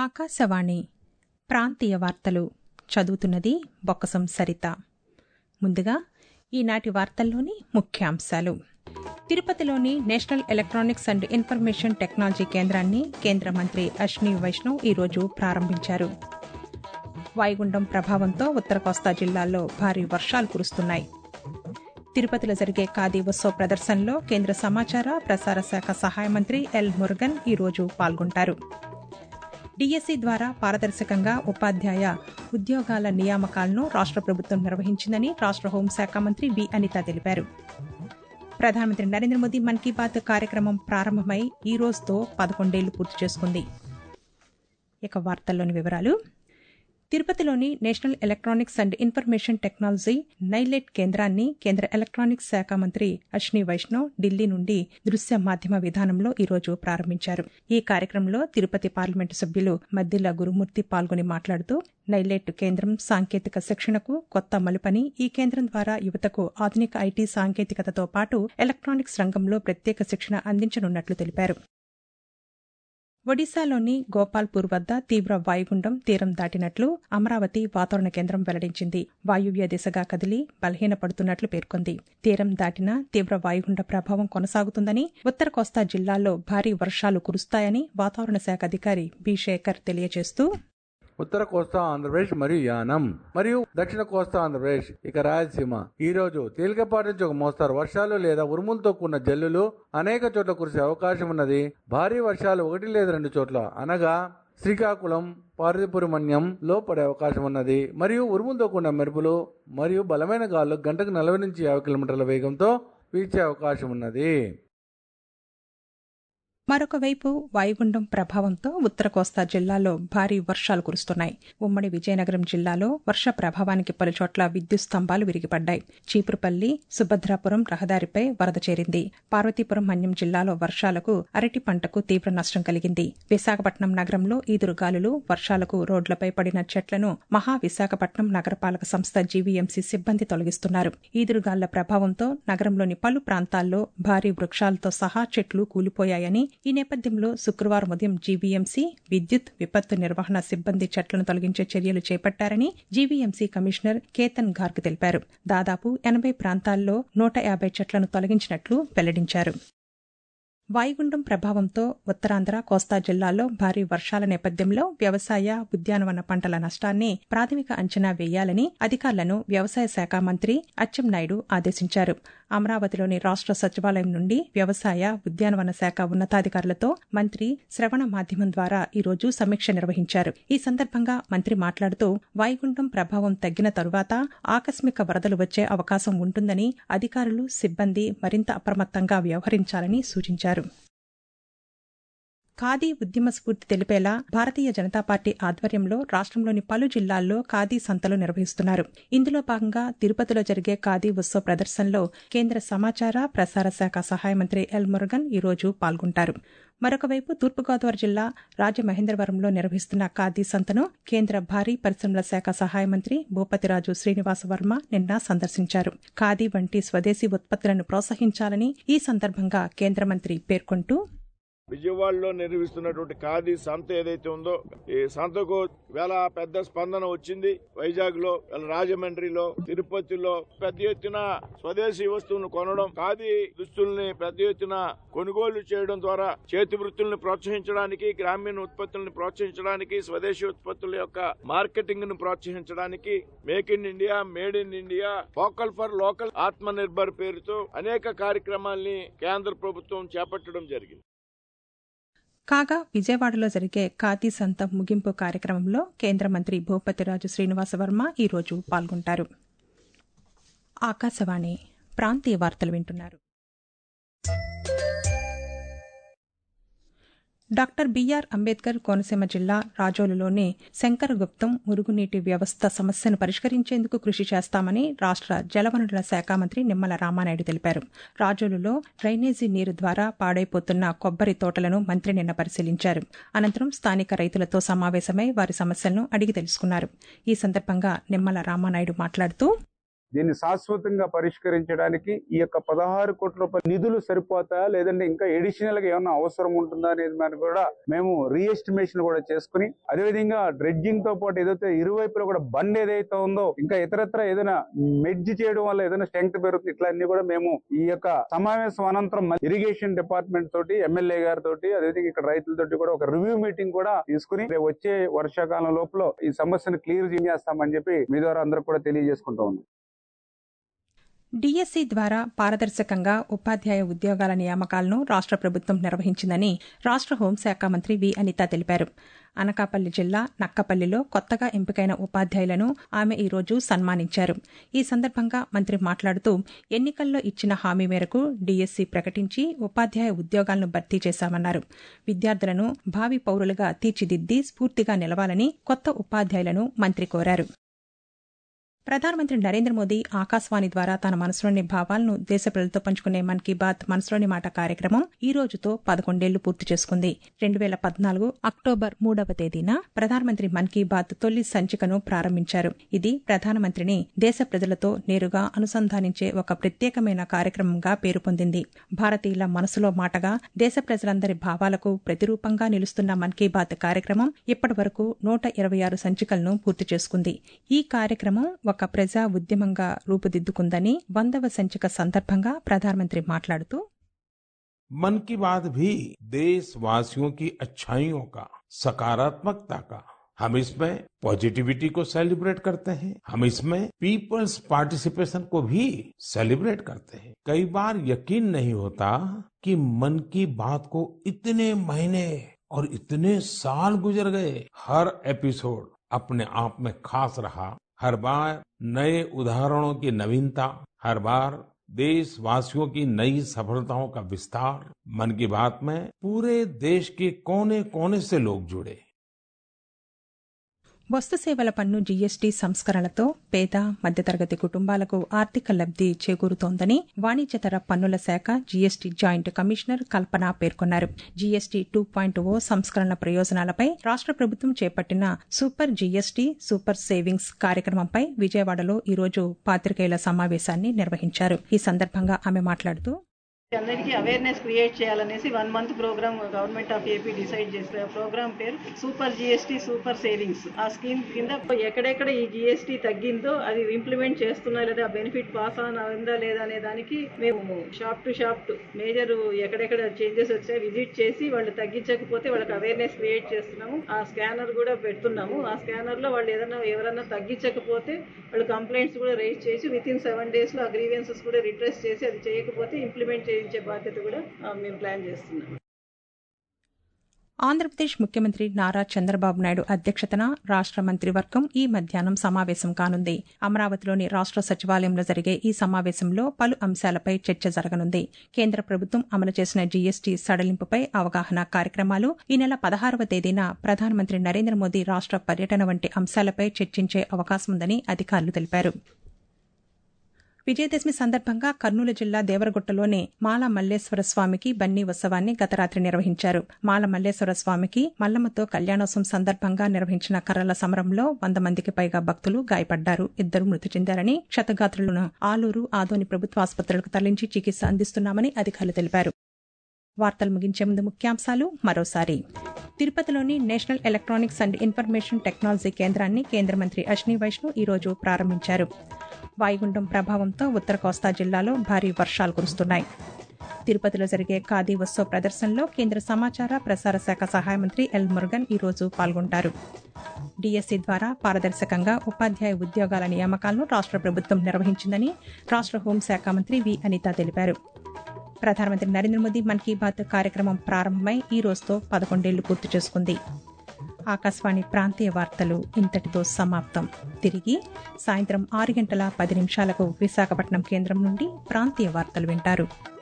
ఆకాశవాణి ప్రాంతీయ వార్తలు చదువుతున్నది బొక్కసం సరిత. ముందుగా ఈనాటి వార్తల్లోని ముఖ్యాంశాలు. తిరుపతిలోని national electronics and information technology కేంద్రాన్ని కేంద్ర మంత్రి అశ్విని వైష్ణవ్ ఈరోజు ప్రారంభించారు. వాయుగుండం ప్రభావంతో ఉత్తర కోస్తా జిల్లాల్లో భారీ వర్షాలు కురుస్తున్నాయి. తిరుపతిలో జరిగే ఖాదీ ఉత్సవ ప్రదర్శనలో కేంద్ర సమాచార ప్రసార శాఖ సహాయ మంత్రి ఎల్ మురుగన్ ఈరోజు పాల్గొంటారు. డిఎస్సి ద్వారా పారదర్శకంగా ఉపాధ్యాయ ఉద్యోగాల నియామకాలను రాష్ట్ర ప్రభుత్వం నిర్వహించిందని రాష్ట్ర హోంశాఖ మంత్రి వి అనిత తెలిపారు. ప్రధానమంత్రి నరేంద్ర మోదీ మన్ కీ బాత్ కార్యక్రమం ప్రారంభమై ఈ రోజుతో 11 ఏళ్లు పూర్తి చేసుకుంది. ఇక వార్తల్లోని వివరాలు. తిరుపతిలోని national electronics and information technology NIELIT కేంద్రాన్ని కేంద్ర ఎలక్ట్రానిక్స్ శాఖ మంత్రి అశ్విని వైష్ణవ్ ఢిల్లీ నుండి దృశ్య మాధ్యమ విధానంలో ఈరోజు ప్రారంభించారు. ఈ కార్యక్రమంలో తిరుపతి పార్లమెంటు సభ్యులు మద్దిల గురుమూర్తి పాల్గొని మాట్లాడుతూ నైలెట్ కేంద్రం సాంకేతిక శిక్షణకు కొత్త మలుపని, ఈ కేంద్రం ద్వారా యువతకు ఆధునిక ఐటీ సాంకేతికతతో పాటు ఎలక్ట్రానిక్స్ రంగంలో ప్రత్యేక శిక్షణ అందించనున్నట్లు తెలిపారు. ఒడిశాలోని గోపాల్పూర్ వద్ద తీవ్ర వాయుగుండం తీరం దాటినట్లు అమరావతి వాతావరణ కేంద్రం వెల్లడించింది. వాయువ్య దిశగా కదిలి బలహీనపడుతున్నట్లు పేర్కొంది. తీరం దాటిన తీవ్ర వాయుగుండ ప్రభావం కొనసాగుతుందని, ఉత్తర కోస్తా జిల్లాల్లో భారీ వర్షాలు కురుస్తాయని వాతావరణ శాఖ అధికారి బి శేఖర్ తెలియజేస్తూ, ఉత్తర కోస్తా ఆంధ్రప్రదేశ్ మరియు యానం మరియు దక్షిణ కోస్తా ఆంధ్రప్రదేశ్ ఇక రాయలసీమ ఈ రోజు తేలికపాటి నుంచి ఒక మోస్తారు వర్షాలు లేదా ఉరుములతో కూడిన జల్లులు అనేక చోట్ల కురిసే అవకాశం ఉన్నది. భారీ వర్షాలు 1 లేదా 2 చోట్ల అనగా శ్రీకాకుళం, పార్వతీపురం పడే అవకాశం ఉన్నది. మరియు ఉరుములతో కూడిన మెరుపులు మరియు బలమైన గాలులు గంటకు 40 నుంచి 50 కిలోమీటర్ల వేగంతో వీచే అవకాశం ఉన్నది. మరొక వైపు వాయుగుండం ప్రభావంతో ఉత్తర కోస్తా జిల్లాలో భారీ వర్షాలు కురుస్తున్నాయి. ఉమ్మడి విజయనగరం జిల్లాలో వర్ష ప్రభావానికి పలుచోట్ల విద్యుత్ స్తంభాలు విరిగిపడ్డాయి. చీపురుపల్లి, సుభద్రాపురం రహదారిపై వరద చేరింది. పార్వతీపురం మన్యం జిల్లాలో వర్షాలకు అరటి పంటకు తీవ్ర నష్టం కలిగింది. విశాఖపట్నం నగరంలో ఈదురుగాలులు, వర్షాలకు రోడ్లపై పడిన చెట్లను మహా విశాఖపట్నం నగరపాలక సంస్థ జీవీఎంసీ సిబ్బంది తొలగిస్తున్నారు. ఈదురుగాళ్ల ప్రభావంతో నగరంలోని పలు ప్రాంతాల్లో భారీ వృక్షాలతో సహా చెట్లు కూలిపోయాయని, ఈ నేపథ్యంలో శుక్రవారం ఉదయం జీవీఎంసీ విద్యుత్ విపత్తు నిర్వహణ సిబ్బంది చెట్లను తొలగించే చర్యలు చేపట్టారని జీవీఎంసీ కమిషనర్ కేతన్ గార్గ్ తెలిపారు. దాదాపు 80 ప్రాంతాల్లో 150 చెట్లను తొలగించినట్లు వెల్లడించారు. వాయుగుండం ప్రభావంతో ఉత్తరాంధ్ర, కోస్తా జిల్లాల్లో భారీ వర్షాల నేపథ్యంలో వ్యవసాయ, ఉద్యానవన పంటల నష్టాన్ని ప్రాథమిక అంచనా వేయాలని అధికారులను వ్యవసాయ శాఖ మంత్రి అచ్చెన్నాయుడు ఆదేశించారు. అమరావతిలోని రాష్ట్ర సచివాలయం నుండి వ్యవసాయ, ఉద్యానవన శాఖ ఉన్నతాధికారులతో మంత్రి శ్రవణ మాధ్యమం ద్వారా ఈరోజు సమీక్ష నిర్వహించారు. ఈ సందర్భంగా మంత్రి మాట్లాడుతూ వాయుగుండం ప్రభావం తగ్గిన తరువాత ఆకస్మిక వరదలు వచ్చే అవకాశం ఉంటుందని, అధికారులు, సిబ్బంది మరింత అప్రమత్తంగా వ్యవహరించాలని సూచించారు. ఖాదీ ఉద్యమ స్ఫూర్తి తెలిపేలా భారతీయ జనతా పార్టీ ఆధ్వర్యంలో రాష్ట్రంలోని పలు జిల్లాల్లో ఖాదీ సంతలు నిర్వహిస్తున్నారు. ఇందులో భాగంగా తిరుపతిలో జరిగే ఖాదీ ఉత్సవ ప్రదర్శనలో కేంద్ర సమాచార ప్రసార శాఖ సహాయ మంత్రి ఎల్ మురుగన్ ఈరోజు పాల్గొంటారు. మరొకవైపు తూర్పుగోదావరి జిల్లా రాజమహేంద్రవరంలో నిర్వహిస్తున్న ఖాదీ సంతను కేంద్ర భారీ పరిశ్రమల శాఖ సహాయ మంత్రి భూపతిరాజు శ్రీనివాస వర్మ నిన్న సందర్శించారు. ఖాదీ వంటి స్వదేశీ ఉత్పత్తులను ప్రోత్సహించాలని ఈ సందర్భంగా కేంద్ర మంత్రి పేర్కొంటూ, విజయవాడలో నిర్వహిస్తున్నటువంటి ఖాదీ సంత ఏదైతే ఉందో, ఈ సంతకు వేళ పెద్ద స్పందన వచ్చింది. వైజాగ్ లో, రాజమండ్రిలో, తిరుపతిలో పెద్ద ఎత్తున స్వదేశీ వస్తువులను కొనడం, ఖాదీ దుస్తుల్ని పెద్ద ఎత్తున కొనుగోలు చేయడం ద్వారా చేతి వృత్తుల్ని ప్రోత్సహించడానికి, గ్రామీణ ఉత్పత్తులను ప్రోత్సహించడానికి, స్వదేశీ ఉత్పత్తుల యొక్క మార్కెటింగ్ ను ప్రోత్సహించడానికి make in India, made in India, vocal for local, Atma Nirbhar పేరుతో అనేక కార్యక్రమాల్ని కేంద్ర ప్రభుత్వం చేపట్టడం జరిగింది. కాగా విజయవాడలో జరిగే ఖాదీ సంత ముగింపు కార్యక్రమంలో కేంద్ర మంత్రి భూపతిరాజు శ్రీనివాస వర్మ ఈరోజు పాల్గొంటారు. ఆకాశవాణి ప్రాంతీయ వార్తలు వింటున్నారు. డాక్టర్ బిఆర్ అంబేద్కర్ కోనసీమ జిల్లా రాజోలులోని శంకరగుప్తం మురుగునీటి వ్యవస్థ సమస్యను పరిష్కరించేందుకు కృషి చేస్తామని రాష్ట్ర జలవనరుల శాఖ మంత్రి నిమ్మల రామానాయుడు తెలిపారు. రాజోలులో డ్రైనేజీ నీరు ద్వారా పాడైపోతున్న కొబ్బరి తోటలను మంత్రి నిన్న పరిశీలించారు. అనంతరం స్థానిక రైతులతో సమావేశమై వారి సమస్యలను అడిగి తెలుసుకున్నారు. ఈ సందర్భంగా నిమ్మల రామానాయుడు మాట్లాడుతూ, దీన్ని శాశ్వతంగా పరిష్కరించడానికి ఈ యొక్క 16 కోట్ల రూపాయల నిధులు సరిపోతాయా లేదంటే ఇంకా ఎడిషనల్ గా ఏమైనా అవసరం ఉంటుందా అనేది మనం కూడా మేము రీఎస్టిమేషన్ కూడా చేసుకుని, అదేవిధంగా డ్రెడ్జింగ్ తో పాటు ఏదైతే ఇరువైపులో కూడా బండ్ ఏదైతే ఉందో ఇంకా ఇతరత్ర ఏదైనా మెడ్జ్ చేయడం వల్ల ఏదైనా స్ట్రెంగ్త్ పెరుగుతుంది. ఇట్లా అన్ని కూడా మేము ఈ యొక్క సమావేశం అనంతరం ఇరిగేషన్ డిపార్ట్మెంట్ తోటి, ఎమ్మెల్యే గారి తోటి, అదేవిధంగా ఇక్కడ రైతులతోటి కూడా ఒక రివ్యూ మీటింగ్ కూడా తీసుకుని వచ్చే వర్షాకాలం లోపల ఈ సమస్యను క్లియర్ చేస్తామని చెప్పి మీ ద్వారా అందరూ కూడా తెలియజేసుకుంటూ ఉన్నాం. డిఎస్సి ద్వారా పారదర్శకంగా ఉపాధ్యాయ ఉద్యోగాల నియామకాలను రాష్ట్ర ప్రభుత్వం నిర్వహించిందని రాష్ట్ర హోంశాఖ మంత్రి వి అనిత తెలిపారు. అనకాపల్లి జిల్లా నక్కపల్లిలో కొత్తగా ఎంపికైన ఉపాధ్యాయులను ఆమె ఈ రోజు సన్మానించారు. ఈ సందర్భంగా మంత్రి మాట్లాడుతూ ఎన్నికల్లో ఇచ్చిన హామీ మేరకు డిఎస్సి ప్రకటించి ఉపాధ్యాయ ఉద్యోగాలను భర్తీ చేశామన్నారు. విద్యార్థులను భావి పౌరులుగా తీర్చిదిద్ది స్ఫూర్తిగా నిలవాలని కొత్త ఉపాధ్యాయులను మంత్రి కోరారు. ప్రధానమంత్రి నరేంద్ర మోదీ ఆకాశవాణి ద్వారా తన మనసులోని భావాలను దేశ ప్రజలతో పంచుకునే మన్ కీ బాత్ మనసులోని మాట కార్యక్రమం ఈ రోజుతో 11 ఏళ్లు పూర్తి చేసుకుంది. 2014 అక్టోబర్ 3వ తేదీన ప్రధానమంత్రి మన్ కీ బాత్ తొలి సంచికను ప్రారంభించారు. ఇది ప్రధానమంత్రిని దేశ ప్రజలతో నేరుగా అనుసంధానించే ఒక ప్రత్యేకమైన కార్యక్రమంగా పేరు పొందింది. భారతీయుల మనసులో మాటగా దేశ ప్రజలందరి భావాలకు ప్రతిరూపంగా నిలుస్తున్న మన్ కీ బాత్ కార్యక్రమం ఇప్పటి వరకు 126 సంచికలను పూర్తి చేసుకుంది. ఈ కార్యక్రమం ఒక ప్రజా ఉద్యమంగా రూపుదిద్దుకుందని 100వ సంచిక సందర్భంగా ప్రధానమంత్రి మాట్లాడుతూ मन की बात भी देशवासियों की अच्छाइयों का, सकारात्मकता का, हम इसमें पॉजिटिविटी को सेलिब्रेट करते हैं, हम इसमें पीपल्स पार्टिसिपेशन को भी सेलिब्रेट करते हैं। कई बार यकीन नहीं होता कि मन की बात को इतने महीने और इतने साल गुजर गए, हर एपिसोड अपने आप में खास रहा। हर बार नए उदाहरणों की नवीनता, हर बार देशवासियों की नई सफलताओं का विस्तार। मन की बात में पूरे देश के कोने कोने से लोग जुड़े। వస్తు సేవల పన్ను జీఎస్టీ సంస్కరణలతో పేద మధ్యతరగతి కుటుంబాలకు ఆర్థిక లబ్ది చేకూరుతోందని వాణిజ్యతర పన్నుల శాఖ జీఎస్టీ జాయింట్ కమిషనర్ కల్పన పేర్కొన్నారు. జీఎస్టీ 2.0 సంస్కరణల ప్రయోజనాలపై రాష్ట్ర ప్రభుత్వం చేపట్టిన సూపర్ జీఎస్టీ సూపర్ సేవింగ్స్ కార్యక్రమంపై విజయవాడలో ఈరోజు పాత్రికేయుల సమావేశాన్ని నిర్వహించారు. ఈ సందర్భంగా ఆమె మాట్లాడుతూ అందరికీ అవేర్నెస్ క్రియేట్ చేయాలనేసి 1 month programme government of AP decide చేసిన ప్రోగ్రామ్ పేరు సూపర్ జీఎస్టీ సూపర్ సేవింగ్స్. ఆ స్కీమ్ కింద ఎక్కడెక్కడ ఈ జీఎస్టీ తగ్గిందో అది ఇంప్లిమెంట్ చేస్తున్నా లేదా ఆ బెనిఫిట్ పాస్ ఆన్ అయిందా లేదా అనే దానికి మేము షాప్ టు షాప్ మేజర్ ఎక్కడెక్కడ చేంజెస్ వచ్చాయి విజిట్ చేసి వాళ్ళు తగ్గించకపోతే వాళ్ళకి అవేర్నెస్ క్రియేట్ చేస్తున్నాము. ఆ స్కానర్ కూడా పెడుతున్నాము. ఆ స్కానర్ లో వాళ్ళు ఎవరైనా తగ్గించకపోతే వాళ్ళు కంప్లైంట్స్ కూడా రైజ్ చేసి వితిన్ 7 days లో ఆ గ్రీవెన్సెస్ కూడా రిట్రెస్ చేసి అది చేయకపోతే ఇంప్లిమెంట్ చేయించే బాధ్యత కూడా మేము ప్లాన్ చేస్తున్నాం. ఆంధ్రప్రదేశ్ ముఖ్యమంత్రి నారా చంద్రబాబు నాయుడు అధ్యక్షతన రాష్ట్ర మంత్రివర్గం ఈ మధ్యాహ్నం సమావేశం కానుంది. అమరావతిలోని రాష్ట్ర సచివాలయంలో జరిగే ఈ సమావేశంలో పలు అంశాలపై చర్చ జరగనుంది. కేంద్ర ప్రభుత్వం అమలు చేసిన జీఎస్టీ సడలింపుపై అవగాహన కార్యక్రమాలు, ఈ నెల 16వ తేదీన ప్రధానమంత్రి నరేంద్ర మోదీ రాష్ట్ర పర్యటన వంటి అంశాలపై చర్చించే అవకాశముందని అధికారులు తెలిపారు. విజయదశమి సందర్భంగా కర్నూలు జిల్లా దేవరగుట్టలోని మాల మల్లేశ్వర స్వామికి బన్నీ ఉత్సవాన్ని గత రాత్రి నిర్వహించారు. మాల మల్లేశ్వర స్వామికి మల్లమ్మతో కళ్యాణోత్సవం సందర్భంగా నిర్వహించిన కర్రల సమరంలో 100 మందికి పైగా భక్తులు గాయపడ్డారు. 2 మృతి చెందారని, క్షతగాత్రులను ఆలూరు, ఆదోని ప్రభుత్వ ఆసుపత్రులకు తరలించి చికిత్స అందిస్తున్నామని అధికారులు తెలిపారు. వార్తలు ముగించే ముందు ముఖ్యాంశాలు మరోసారి. తిరుపతిలోని national electronics and information technology కేంద్రాన్ని కేంద్ర మంత్రి అశ్విని వైష్ణవ్ ఈరోజు ప్రారంభించారు. వాయుగుండం ప్రభావంతో ఉత్తర కోస్తా జిల్లాలో భారీ వర్షాలు కురుస్తున్నాయి. తిరుపతిలో జరిగే ఖాదీ ఉత్సవ్ ప్రదర్శనలో కేంద్ర సమాచార ప్రసార శాఖ సహాయ మంత్రి ఎల్ మురుగన్ ఈరోజు పాల్గొంటారు. డిఎస్సి ద్వారా పారదర్శకంగా ఉపాధ్యాయ ఉద్యోగాల నియామకాలను రాష్ట్ర ప్రభుత్వం నిర్వహించిందని రాష్ట్ర హోంశాఖ మంత్రి వి అనిత తెలిపారు. ప్రధానమంత్రి నరేంద్ర మోదీ మన్ కీ బాత్ కార్యక్రమం ప్రారంభమై ఈ రోజుతో 11 ఏళ్లు పూర్తి చేసుకుంది. ఆకాశవాణి ప్రాంతీయ వార్తలు ఇంతటితో సమాప్తం. తిరిగి సాయంత్రం 6:10 విశాఖపట్నం కేంద్రం నుండి ప్రాంతీయ వార్తలు వింటారు.